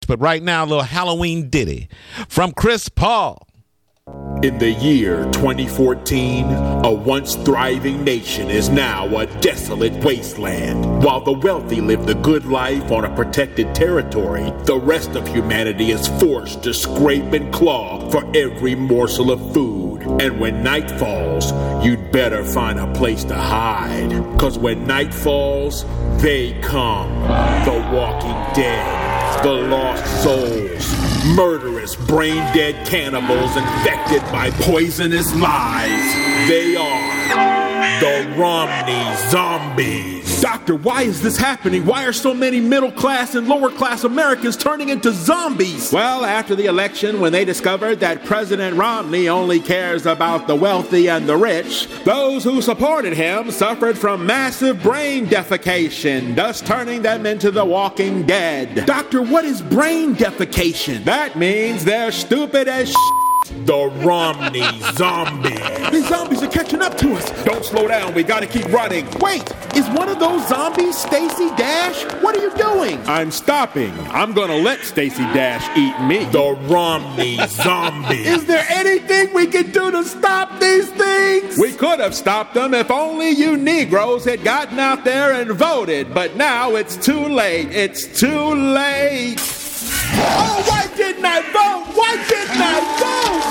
but right now, a little Halloween ditty from Chris Paul. In the year 2014, a once thriving nation is now a desolate wasteland. While the wealthy live the good life on a protected territory, the rest of humanity is forced to scrape and claw for every morsel of food. And when night falls, you'd better find a place to hide. 'Cause when night falls, they come. The Walking Dead, the Lost Souls, murderous, brain-dead cannibals infected by poisonous lies. They are the Romney Zombies. Doctor, why is this happening? Why are so many middle-class and lower-class Americans turning into zombies? Well, after the election, when they discovered that President Romney only cares about the wealthy and the rich, those who supported him suffered from massive brain defecation, thus turning them into the Walking Dead. Doctor, what is brain defecation? That means they're stupid as The Romney Zombies. These zombies are catching up to us. Don't slow down, we gotta keep running. Wait, is one of those zombies Stacey Dash? What are you doing? I'm stopping. I'm gonna let Stacey Dash eat me. The Romney Zombies. Is there anything we can do to stop these things? We could have stopped them if only you Negroes had gotten out there and voted, but now it's too late. It's too late. Oh, why didn't I vote? Why didn't I vote?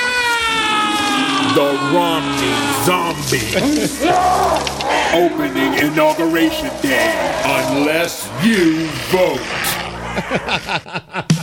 Ah! The Romney Zombies. Opening inauguration day, unless you vote.